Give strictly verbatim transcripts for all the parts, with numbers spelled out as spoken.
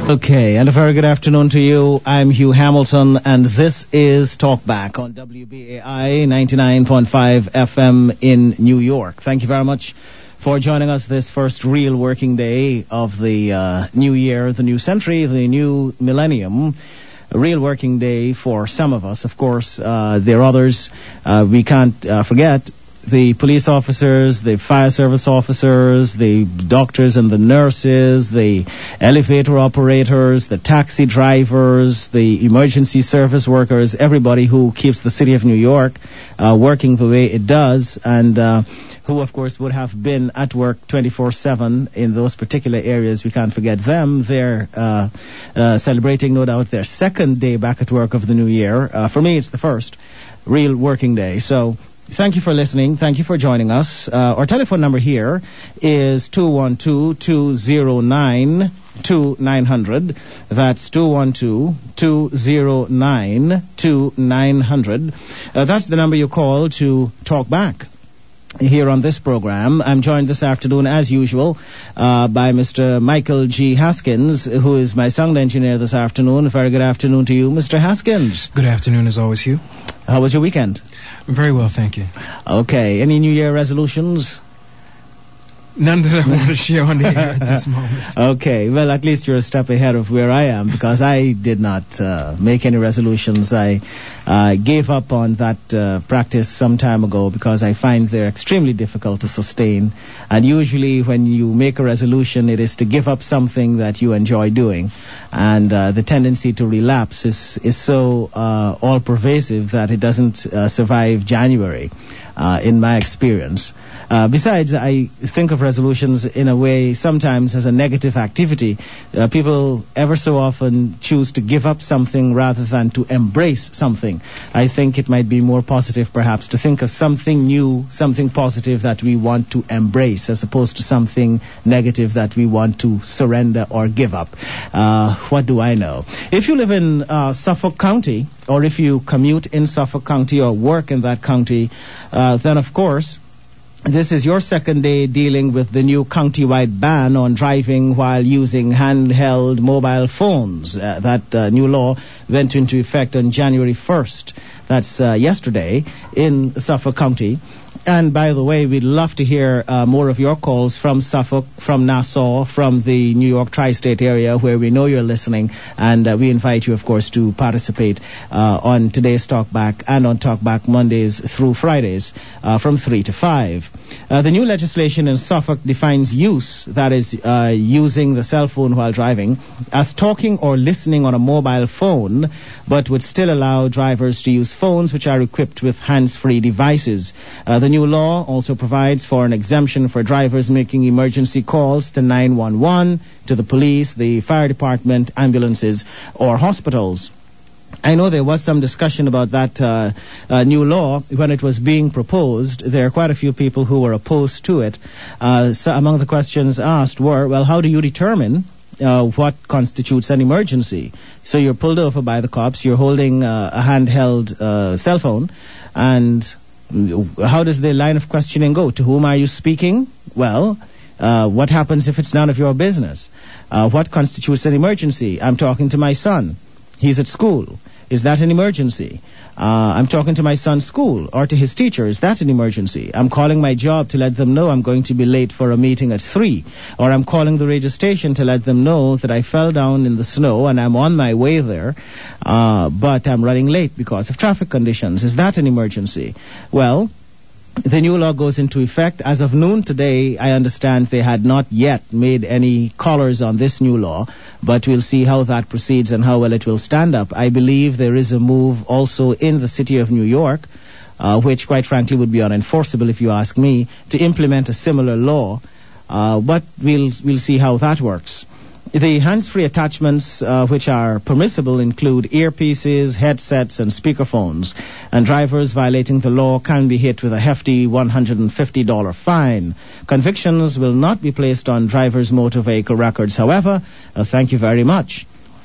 Okay, and a very good afternoon to you. I'm Hugh Hamilton, and this is Talkback on W B A I ninety-nine point five F M in New York. Thank you very much for joining us this first real working day of the uh, new year, the new century, the new millennium. A real working day for some of us. Of course, uh, there are others. Uh, we can't uh, forget the police officers, the fire service officers, the doctors and the nurses, the elevator operators, the taxi drivers, the emergency service workers, everybody who keeps the city of New York uh, working the way it does, and uh, who, of course, would have been at work twenty-four seven in those particular areas. We can't forget them. They're uh, uh, celebrating, no doubt, their second day back at work of the new year. Uh, for me, it's the first real working day. So thank you for listening. Thank you for joining us. Uh, our telephone number here is two one two, two zero nine, two nine zero zero. That's two one two, two zero nine, two nine zero zero. Uh, that's the number you call to talk back here on this program. I'm joined this afternoon, as usual, uh, by Mister Michael G. Haskins, who is my sound engineer this afternoon. A very good afternoon to you, Mister Haskins. Good afternoon, as always, Hugh. How was your weekend? Very well, thank you. Okay. Any New Year resolutions? None that I want to share on the air at this moment. Okay. Well, at least you're a step ahead of where I am, because I did not uh, make any resolutions. I uh, gave up on that uh, practice some time ago because I find they're extremely difficult to sustain. And usually when you make a resolution, it is to give up something that you enjoy doing. And uh, the tendency to relapse is, is so uh, all-pervasive that it doesn't uh, survive January, uh, in my experience. Uh, besides, I think of resolutions in a way sometimes as a negative activity. Uh, people ever so often choose to give up something rather than to embrace something. I think it might be more positive, perhaps, to think of something new, something positive that we want to embrace, as opposed to something negative that we want to surrender or give up. Uh, what do I know? If you live in uh, Suffolk County, or if you commute in Suffolk County or work in that county, uh, then, of course, this is your second day dealing with the new county-wide ban on driving while using handheld mobile phones. Uh, that uh, new law went into effect on January first. That's uh, yesterday in Suffolk County. And by the way, we'd love to hear uh, more of your calls from Suffolk, from Nassau, from the New York tri-state area where we know you're listening. And uh, we invite you, of course, to participate uh, on today's Talkback and on Talkback Mondays through Fridays uh, from three to five. Uh, the new legislation in Suffolk defines use, that is, uh, using the cell phone while driving, as talking or listening on a mobile phone, but would still allow drivers to use phones which are equipped with hands-free devices. Uh, the new law also provides for an exemption for drivers making emergency calls to nine one one, to the police, the fire department, ambulances, or hospitals. I know there was some discussion about that uh, uh, new law when it was being proposed. There are quite a few people who were opposed to it. Uh, so among the questions asked were, well, how do you determine uh, what constitutes an emergency? So you're pulled over by the cops, you're holding uh, a handheld uh, cell phone, and how does the line of questioning go? To whom are you speaking? Well, uh, what happens if it's none of your business? Uh, what constitutes an emergency? I'm talking to my son. He's at school. Is that an emergency? Uh, I'm talking to my son's school or to his teacher. Is that an emergency? I'm calling my job to let them know I'm going to be late for a meeting at three. Or I'm calling the radio station to let them know that I fell down in the snow and I'm on my way there, uh, but I'm running late because of traffic conditions. Is that an emergency? Well, the new law goes into effect. As of noon today, I understand they had not yet made any callers on this new law, but we'll see how that proceeds and how well it will stand up. I believe there is a move also in the city of New York, uh, which quite frankly would be unenforceable if you ask me, to implement a similar law, uh, but we'll, we'll see how that works. The hands-free attachments uh, which are permissible include earpieces, headsets, and speakerphones. And drivers violating the law can be hit with a hefty one hundred fifty dollars fine. Convictions will not be placed on drivers' motor vehicle records, however. Uh, thank you very much.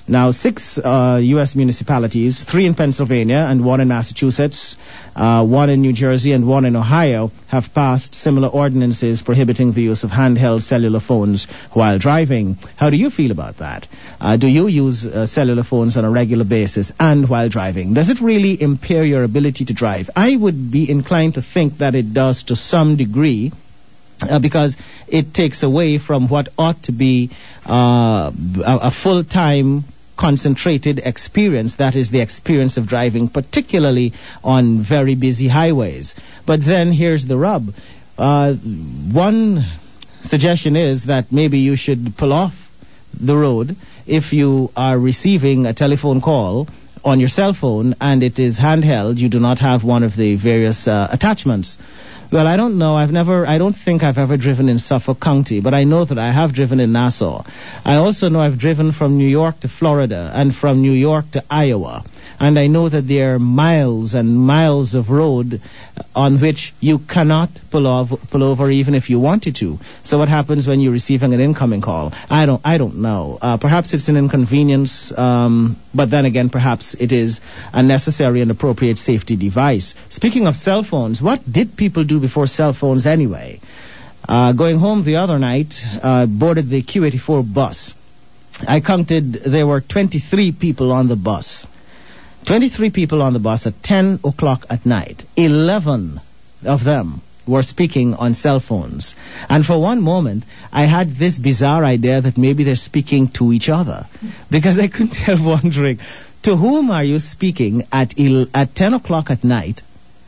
Now, six uh, U S municipalities, three in Pennsylvania and one in Massachusetts, uh, one in New Jersey and one in Ohio, have passed similar ordinances prohibiting the use of handheld cellular phones while driving. How do you feel about that? Uh, do you use uh, cellular phones on a regular basis and while driving? Does it really impair your ability to drive? I would be inclined to think that it does to some degree, Uh, because it takes away from what ought to be uh, a, a full-time concentrated experience, that is the experience of driving, particularly on very busy highways. But then here's the rub. Uh, one suggestion is that maybe you should pull off the road if you are receiving a telephone call on your cell phone and it is handheld, you do not have one of the various uh, attachments. Well, I don't know. I've never, I don't think I've ever driven in Suffolk County, but I know that I have driven in Nassau. I also know I've driven from New York to Florida and from New York to Iowa. And I know that there are miles and miles of road on which you cannot pull off, pull over even if you wanted to. So what happens when you're receiving an incoming call? I don't, I don't know. Uh, perhaps it's an inconvenience, um, but then again, perhaps it is a necessary and appropriate safety device. Speaking of cell phones, what did people do before cell phones anyway? Uh, going home the other night, uh, boarded the Q eighty-four bus. I counted there were twenty-three people on the bus. twenty-three people on the bus at ten o'clock at night. eleven of them were speaking on cell phones. And for one moment, I had this bizarre idea that maybe they're speaking to each other. Because I couldn't help wondering, to whom are you speaking at il- at ten o'clock at night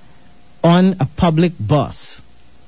on a public bus?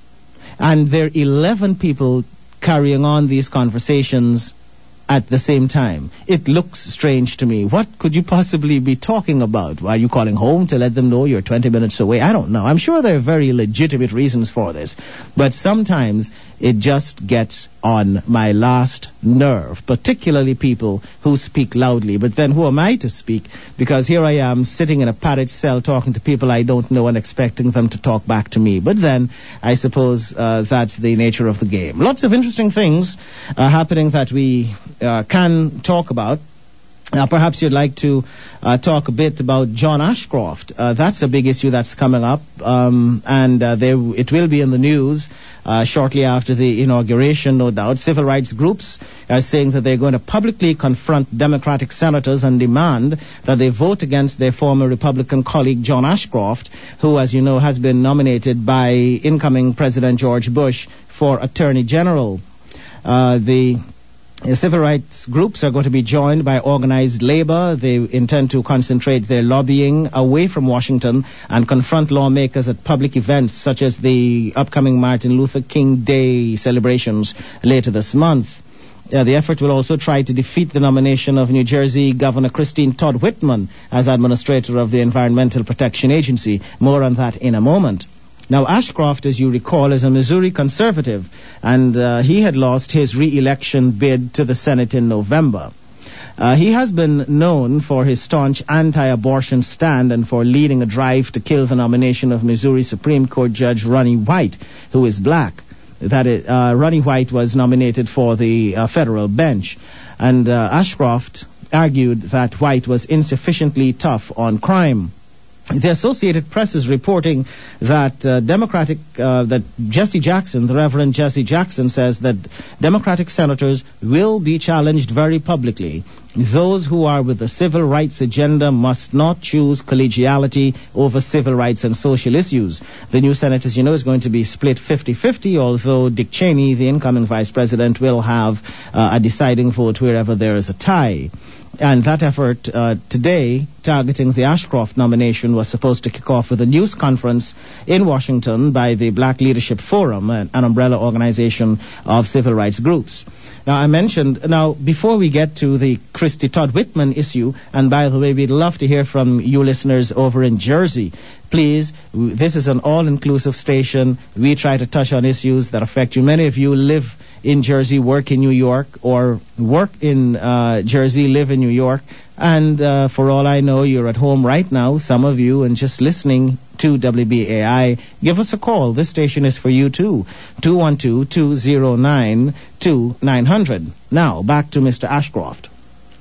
And there are eleven people carrying on these conversations at the same time. It looks strange to me. What could you possibly be talking about? Are you calling home to let them know you're twenty minutes away? I don't know. I'm sure there are very legitimate reasons for this. But sometimes it just gets on my last nerve, particularly people who speak loudly. But then who am I to speak? Because here I am sitting in a padded cell talking to people I don't know and expecting them to talk back to me. But then I suppose uh, that's the nature of the game. Lots of interesting things are happening that we uh, can talk about. Uh, perhaps you'd like to uh, talk a bit about John Ashcroft. Uh, that's a big issue that's coming up, um, and uh, there, it will be in the news uh, shortly after the inauguration, no doubt. Civil rights groups are saying that they're going to publicly confront Democratic senators and demand that they vote against their former Republican colleague John Ashcroft, who, as you know, has been nominated by incoming President George Bush for Attorney General. Uh, the The civil rights groups are going to be joined by organized labor. They intend to concentrate their lobbying away from Washington and confront lawmakers at public events such as the upcoming Martin Luther King Day celebrations later this month. Uh, the effort will also try to defeat the nomination of New Jersey Governor Christine Todd Whitman as administrator of the Environmental Protection Agency. More on that in a moment. Now, Ashcroft, as you recall, is a Missouri conservative, and uh, he had lost his re-election bid to the Senate in November. Uh, he has been known for his staunch anti-abortion stand and for leading a drive to kill the nomination of Missouri Supreme Court Judge Ronnie White, who is black. That is, uh, Ronnie White was nominated for the uh, federal bench, and uh, Ashcroft argued that White was insufficiently tough on crime. The Associated Press is reporting that uh, Democratic, uh, that Jesse Jackson, the Reverend Jesse Jackson, says that Democratic senators will be challenged very publicly. Those who are with the civil rights agenda must not choose collegiality over civil rights and social issues. The new Senate, as you know, is going to be split fifty-fifty, although Dick Cheney, the incoming vice president, will have uh, a deciding vote wherever there is a tie. And that effort uh, today, targeting the Ashcroft nomination, was supposed to kick off with a news conference in Washington by the Black Leadership Forum, an, an umbrella organization of civil rights groups. Now, I mentioned, now, before we get to the Christy Todd Whitman issue, and by the way, we'd love to hear from you listeners over in Jersey. Please, this is an all-inclusive station. We try to touch on issues that affect you. Many of you live in Jersey, work in New York, or work in uh, Jersey, live in New York. And uh, for all I know, you're at home right now, some of you, and just listening to W B A I. Give us a call. This station is for you, too. two one two, two zero nine, two nine zero zero. Now, back to Mister Ashcroft.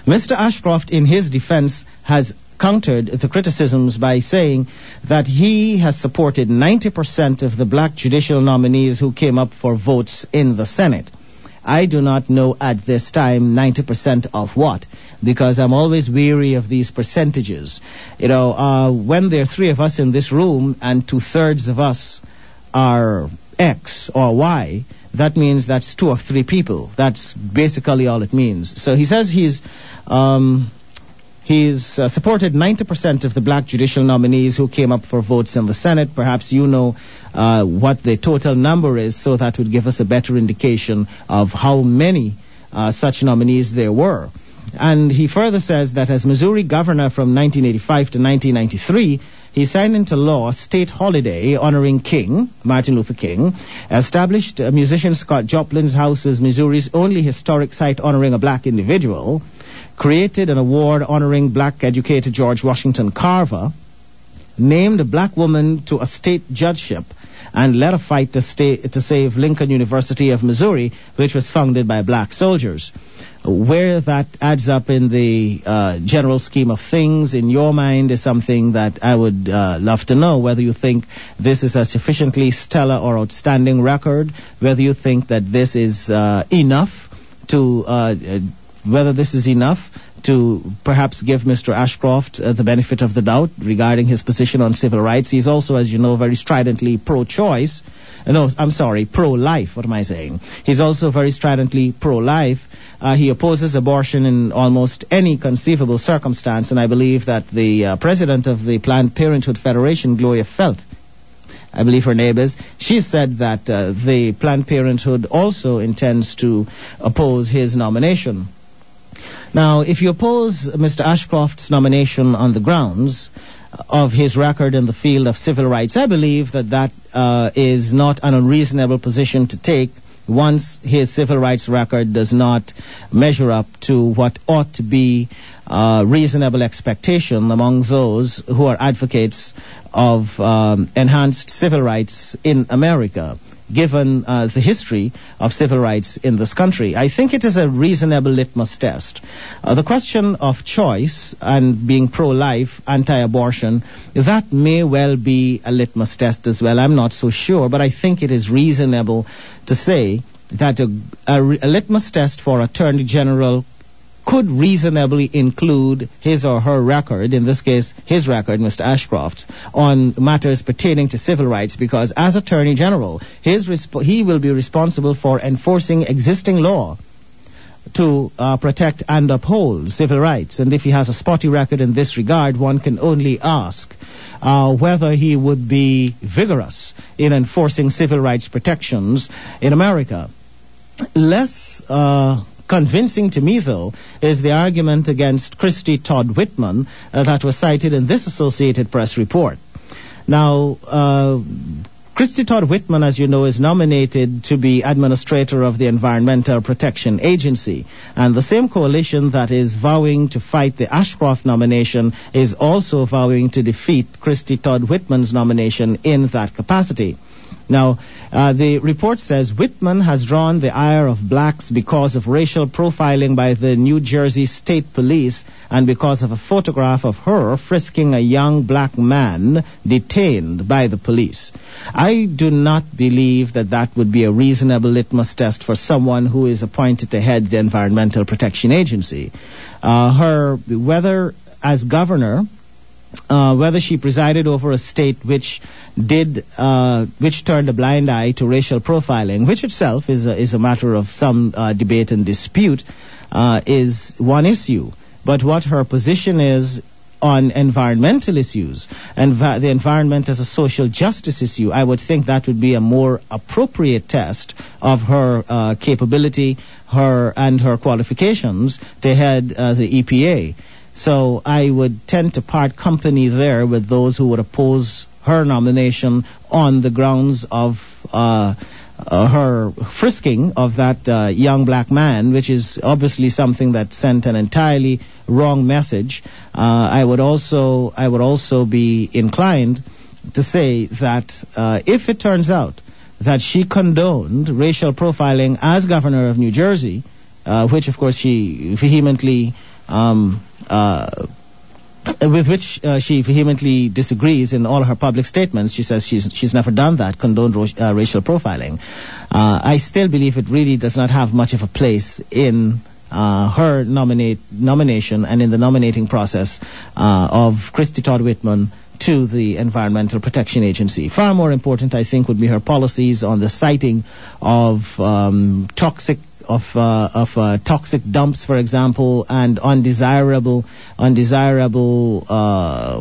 Mister Ashcroft, in his defense, has countered the criticisms by saying that he has supported ninety percent of the black judicial nominees who came up for votes in the Senate. I do not know at this time ninety percent of what, because I'm always weary of these percentages. You know, uh, when there are three of us in this room and two-thirds of us are X or Y, that means that's two or three people. That's basically all it means. So he says he's um, he's uh, supported ninety percent of the black judicial nominees who came up for votes in the Senate. Perhaps you know uh, what the total number is, so that would give us a better indication of how many uh, such nominees there were. And he further says that as Missouri governor from nineteen eighty-five to nineteen ninety-three, he signed into law a state holiday honoring King, Martin Luther King, established uh, musician Scott Joplin's house as Missouri's only historic site honoring a black individual, created an award honoring black educator George Washington Carver, named a black woman to a state judgeship, and led a fight to, stay, to save Lincoln University of Missouri, which was founded by black soldiers. Where that adds up in the uh, general scheme of things in your mind is something that I would uh, love to know, whether you think this is a sufficiently stellar or outstanding record, whether you think that this is uh, enough to, uh, whether this is enough to perhaps give Mister Ashcroft uh, the benefit of the doubt regarding his position on civil rights. He's also, as you know, very stridently pro-choice. Uh, no, I'm sorry, pro-life. What am I saying? He's also very stridently pro-life. Uh, he opposes abortion in almost any conceivable circumstance, and I believe that the uh, president of the Planned Parenthood Federation, Gloria Felt, I believe her name is, she said that uh, the Planned Parenthood also intends to oppose his nomination. Now, if you oppose Mister Ashcroft's nomination on the grounds of his record in the field of civil rights, I believe that that uh, is not an unreasonable position to take once his civil rights record does not measure up to what ought to be uh, reasonable expectation among those who are advocates of um, enhanced civil rights in America, given uh, the history of civil rights in this country. I think it is a reasonable litmus test. Uh, the question of choice and being pro-life, anti-abortion, that may well be a litmus test as well. I'm not so sure, but I think it is reasonable to say that a, a, a litmus test for Attorney General could reasonably include his or her record, in this case his record, Mister Ashcroft's, on matters pertaining to civil rights, because as Attorney General, his resp- he will be responsible for enforcing existing law to uh, protect and uphold civil rights. And if he has a spotty record in this regard, one can only ask uh, whether he would be vigorous in enforcing civil rights protections in America. Less uh, convincing to me, though, is the argument against Christy Todd Whitman uh, that was cited in this Associated Press report. Now, uh, Christy Todd Whitman, as you know, is nominated to be administrator of the Environmental Protection Agency. And the same coalition that is vowing to fight the Ashcroft nomination is also vowing to defeat Christy Todd Whitman's nomination in that capacity. Now, uh, the report says Whitman has drawn the ire of blacks because of racial profiling by the New Jersey State Police and because of a photograph of her frisking a young black man detained by the police. I do not believe that that would be a reasonable litmus test for someone who is appointed to head the Environmental Protection Agency. Uh, her, whether as governor, Uh, whether she presided over a state which did, uh, which turned a blind eye to racial profiling, which itself is a, is a matter of some uh, debate and dispute, uh, is one issue. But what her position is on environmental issues and va- the environment as a social justice issue, I would think that would be a more appropriate test of her uh, capability, her and her qualifications to head uh, the E P A. So I would tend to part company there with those who would oppose her nomination on the grounds of uh, uh, her frisking of that uh, young black man, which is obviously something that sent an entirely wrong message. Uh, I would also I would also be inclined to say that uh, if it turns out that she condoned racial profiling as governor of New Jersey, uh, which of course she vehemently um, uh, with which uh, she vehemently disagrees in all her public statements. She says she's she's never done that, condoned ro- uh, racial profiling. Uh, I still believe it really does not have much of a place in uh, her nominate nomination and in the nominating process uh, of Christy Todd Whitman to the Environmental Protection Agency. Far more important, I think, would be her policies on the citing of um, toxic of uh, of uh, toxic dumps, for example, and undesirable undesirable uh,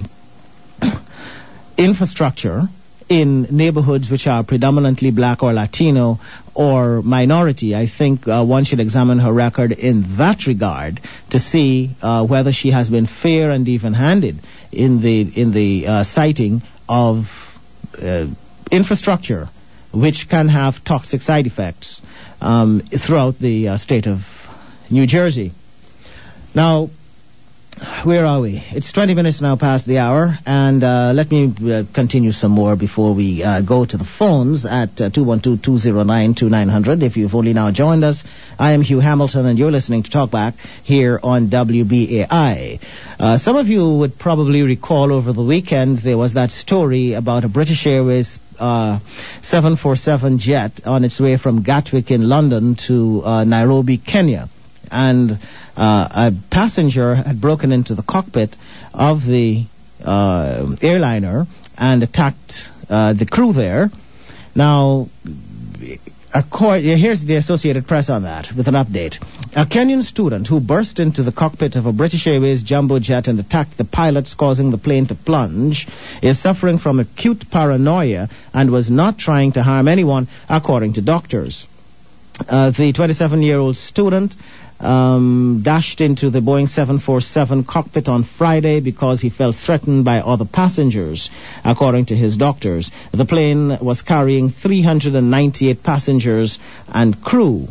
infrastructure in neighborhoods which are predominantly black or Latino or minority. I think uh, one should examine her record in that regard to see uh, whether she has been fair and even-handed in the in the uh, citing of uh, infrastructure which can have toxic side effects um, throughout the uh, state of New Jersey. Now, where are we? It's twenty minutes now past the hour, and uh, let me uh, continue some more before we uh, go to the phones at uh, two one two, two zero nine, two nine zero zero. If you've only now joined us, I am Hugh Hamilton, and you're listening to Talkback here on W B A I. Uh, some of you would probably recall over the weekend there was that story about a British Airways uh, seven forty-seven jet on its way from Gatwick in London to uh, Nairobi, Kenya. And uh, a passenger had broken into the cockpit of the uh, airliner and attacked uh, the crew there. Now, here's the Associated Press on that with an update. A Kenyan student who burst into the cockpit of a British Airways jumbo jet and attacked the pilots, causing the plane to plunge, is suffering from acute paranoia and was not trying to harm anyone, according to doctors. Uh, the twenty-seven-year-old student Um, dashed into the Boeing seven forty-seven cockpit on Friday because he felt threatened by other passengers, according to his doctors. The plane was carrying three hundred ninety-eight passengers and crew.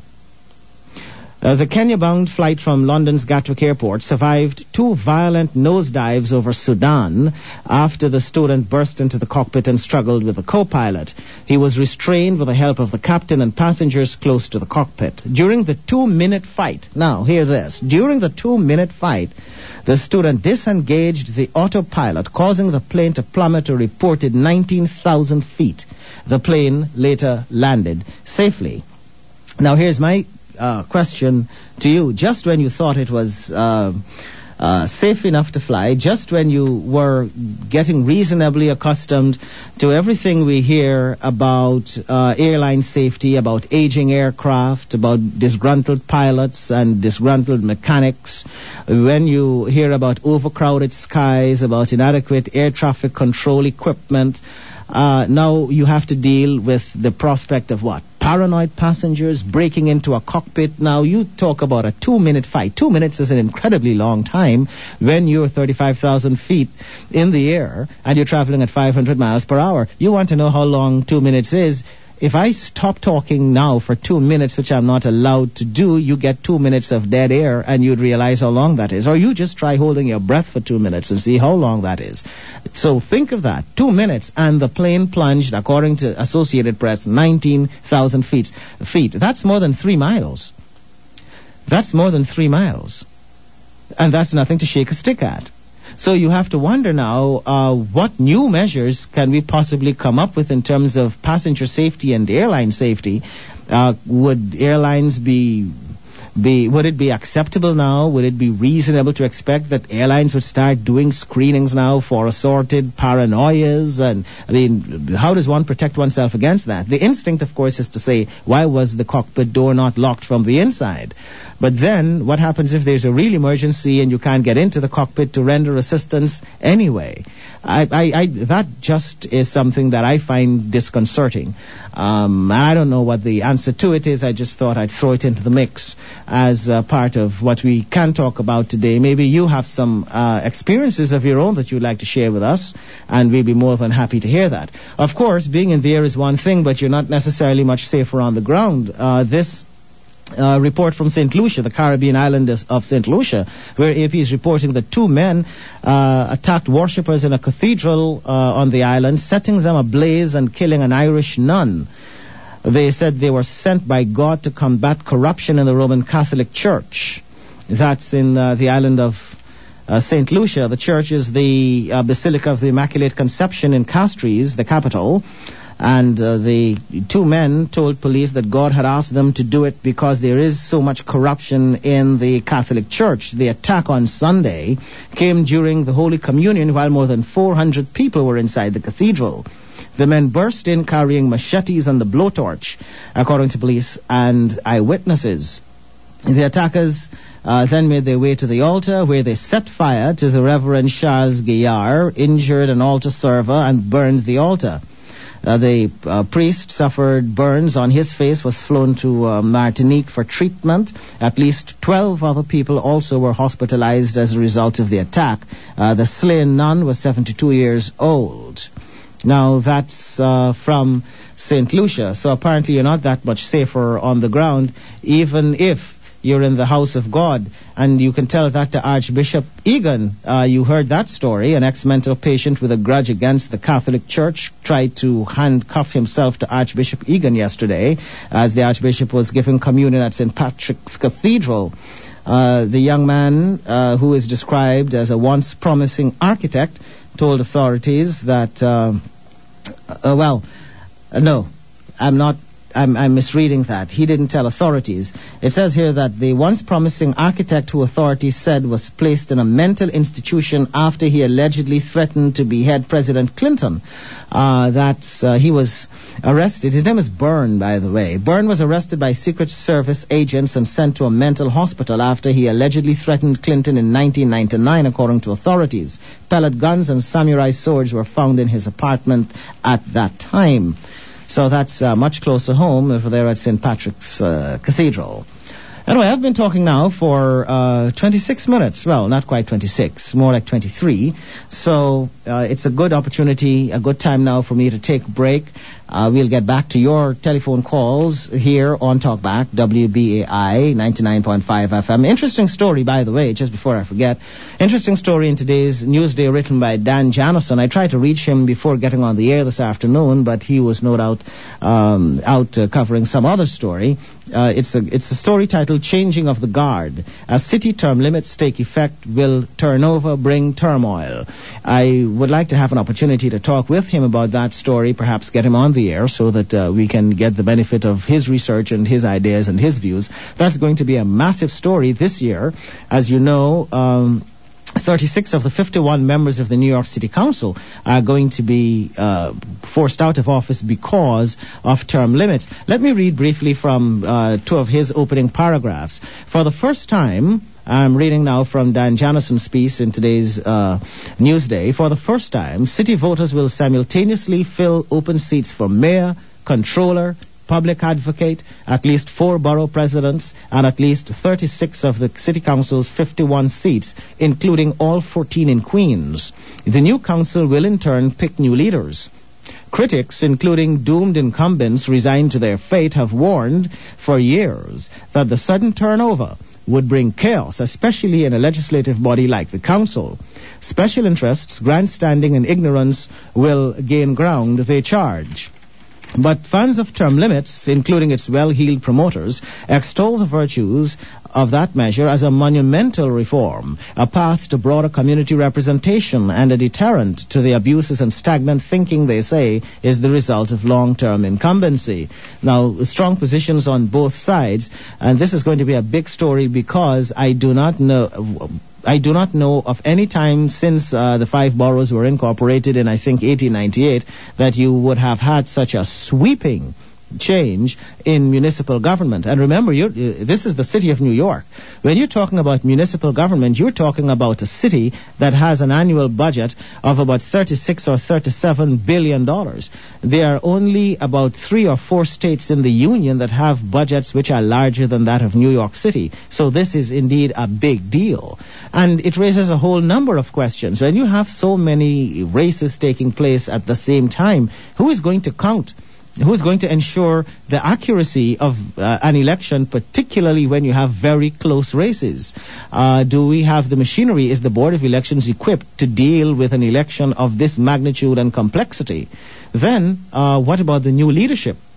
Uh, the Kenya-bound flight from London's Gatwick Airport survived two violent nosedives over Sudan after the student burst into the cockpit and struggled with the co-pilot. He was restrained with the help of the captain and passengers close to the cockpit. During the two-minute fight, now hear this, during the two-minute fight, the student disengaged the autopilot, causing the plane to plummet to a reported nineteen thousand feet. The plane later landed safely. Now here's my Uh, question to you. Just when you thought it was uh, uh, safe enough to fly, just when you were getting reasonably accustomed to everything we hear about uh, airline safety, about aging aircraft, about disgruntled pilots and disgruntled mechanics, when you hear about overcrowded skies, about inadequate air traffic control equipment, uh, now you have to deal with the prospect of what? Paranoid passengers breaking into a cockpit. Now, you talk about a two-minute fight. Two minutes is an incredibly long time when you're thirty-five thousand feet in the air and you're traveling at five hundred miles per hour. You want to know how long two minutes is? If I stop talking now for two minutes, which I'm not allowed to do, you get two minutes of dead air and you'd realize how long that is. Or you just try holding your breath for two minutes and see how long that is. So think of that. Two minutes and the plane plunged, according to Associated Press, nineteen thousand feet. feet. That's more than three miles. That's more than three miles. And that's nothing to shake a stick at. So you have to wonder now, uh, what new measures can we possibly come up with in terms of passenger safety and airline safety? Uh, would airlines be, be, would it be acceptable now? Would it be reasonable to expect that airlines would start doing screenings now for assorted paranoias? And, I mean, how does one protect oneself against that? The instinct, of course, is to say, why was the cockpit door not locked from the inside? But then, what happens if there's a real emergency and you can't get into the cockpit to render assistance anyway? I, I, I, that just is something that I find disconcerting. Um, I don't know what the answer to it is. I just thought I'd throw it into the mix as uh, part of what we can talk about today. Maybe you have some uh, experiences of your own that you'd like to share with us, and we'd be more than happy to hear that. Of course, being in the air is one thing, but you're not necessarily much safer on the ground. Uh, this Uh, report from Saint Lucia, the Caribbean island of Saint Lucia, where A P is reporting that two men uh, attacked worshippers in a cathedral uh, on the island, setting them ablaze and killing an Irish nun. They said they were sent by God to combat corruption in the Roman Catholic Church. That's in uh, the island of uh, Saint Lucia. The church is the uh, Basilica of the Immaculate Conception in Castries, the capital. And uh, the two men told police that God had asked them to do it because there is so much corruption in the Catholic Church. The attack on Sunday came during the Holy Communion while more than four hundred people were inside the cathedral. The men burst in carrying machetes and the blowtorch, according to police and eyewitnesses. The attackers uh, then made their way to the altar, where they set fire to the Reverend Charles Gaillard, injured an altar server, and burned the altar. Uh, the uh, priest suffered burns on his face, was flown to uh, Martinique for treatment. At least twelve other people also were hospitalized as a result of the attack. Uh, the slain nun was seventy-two years old. Now, that's uh, from Saint Lucia. So apparently you're not that much safer on the ground, even if you're in the house of God. And you can tell that to Archbishop Egan. Uh, you heard that story. An ex-mental patient with a grudge against the Catholic Church tried to handcuff himself to Archbishop Egan yesterday as the Archbishop was giving communion at Saint Patrick's Cathedral. Uh, the young man, uh, who is described as a once promising architect, told authorities that, uh, uh, well, uh, no, I'm not I'm, I'm misreading that. He didn't tell authorities. It says here that the once promising architect who authorities said was placed in a mental institution after he allegedly threatened to behead President Clinton. Uh, that's, uh, he was arrested. His name is Byrne, by the way. Byrne was arrested by Secret Service agents and sent to a mental hospital after he allegedly threatened Clinton in nineteen ninety-nine, according to authorities. Pellet guns and samurai swords were found in his apartment at that time. So that's uh, much closer home over there at Saint Patrick's uh, Cathedral. Anyway, I've been talking now for uh, twenty-six minutes. Well, not quite twenty-six, more like twenty-three. So uh, it's a good opportunity, a good time now for me to take a break. Uh, we'll get back to your telephone calls here on Talkback, W B A I ninety-nine point five F M. Interesting story, by the way, just before I forget. Interesting story in today's Newsday written by Dan Janison. I tried to reach him before getting on the air this afternoon, but he was no doubt um, out uh, covering some other story. Uh, it's a it's a story titled Changing of the Guard. As city term limits take effect, will turnover bring turmoil? I would like to have an opportunity to talk with him about that story, perhaps get him on the air so that uh, we can get the benefit of his research and his ideas and his views. That's going to be a massive story this year. As you know, um, thirty-six of the fifty-one members of the New York City Council are going to be uh, forced out of office because of term limits. Let me read briefly from uh, two of his opening paragraphs. For the first time, I'm reading now from Dan Janison's piece in today's uh, Newsday. For the first time, city voters will simultaneously fill open seats for mayor, controller, public advocate, at least four borough presidents, and at least thirty-six of the city council's fifty-one seats, including all fourteen in Queens. The new council will in turn pick new leaders. Critics, including doomed incumbents resigned to their fate, have warned for years that the sudden turnover would bring chaos, especially in a legislative body like the council. Special interests, grandstanding, and ignorance will gain ground, they charge. But fans of term limits, including its well-heeled promoters, extol the virtues of that measure as a monumental reform, a path to broader community representation, and a deterrent to the abuses and stagnant thinking, they say, is the result of long-term incumbency. Now, strong positions on both sides, and this is going to be a big story because I do not know... I do not know of any time since uh, the five boroughs were incorporated in, I think, eighteen ninety-eight, that you would have had such a sweeping change in municipal government. And remember, you're, uh, this is the city of New York. When you're talking about municipal government, you're talking about a city that has an annual budget of about thirty-six or thirty-seven billion dollars. There are only about three or four states in the union that have budgets which are larger than that of New York City. So this is indeed a big deal. And it raises a whole number of questions. When you have so many races taking place at the same time, who is going to count? Who's going to ensure the accuracy of uh, an election, particularly when you have very close races? Uh, do we have the machinery? Is the Board of Elections equipped to deal with an election of this magnitude and complexity? Then, uh, what about the new leadership?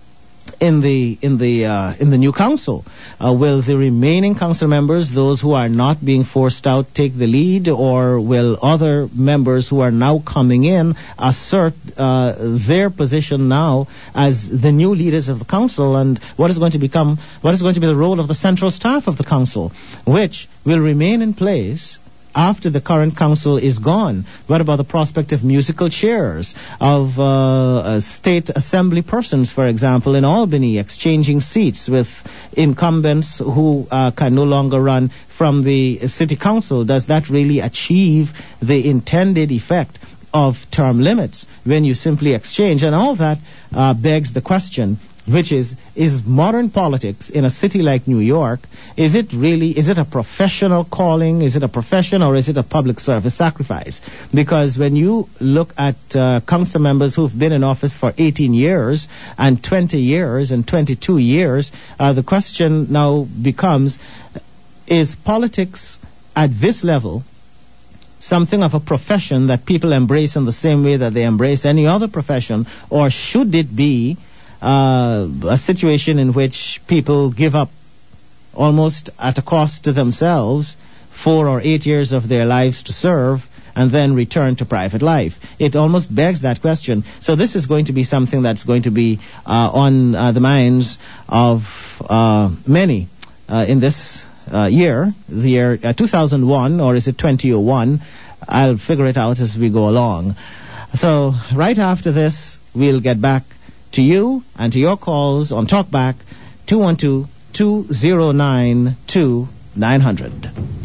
in the in the uh, in the new council? Uh, will the remaining council members, those who are not being forced out, take the lead, or will other members who are now coming in assert uh, their position now as the new leaders of the council? And what is going to become what is going to be the role of the central staff of the council, which will remain in place after the current council is gone? What about the prospect of musical chairs, of uh, uh, state assembly persons, for example, in Albany, exchanging seats with incumbents who uh, can no longer run from the city council? Does that really achieve the intended effect of term limits when you simply exchange? And all that uh, begs the question, which is, is modern politics in a city like New York, is it really, is it a professional calling, is it a profession, or is it a public service sacrifice? Because when you look at uh, council members who've been in office for eighteen years and twenty years and twenty-two years, uh, the question now becomes, is politics at this level something of a profession that people embrace in the same way that they embrace any other profession, or should it be Uh, a situation in which people give up almost at a cost to themselves four or eight years of their lives to serve and then return to private life? It almost begs that question. So this is going to be something that's going to be uh, on uh, the minds of uh, many uh, in this uh, year, the year uh, two thousand one, or is it twenty oh one? I'll figure it out as we go along. So right after this, we'll get back to you and to your calls on Talkback two one two, two oh nine, two nine hundred.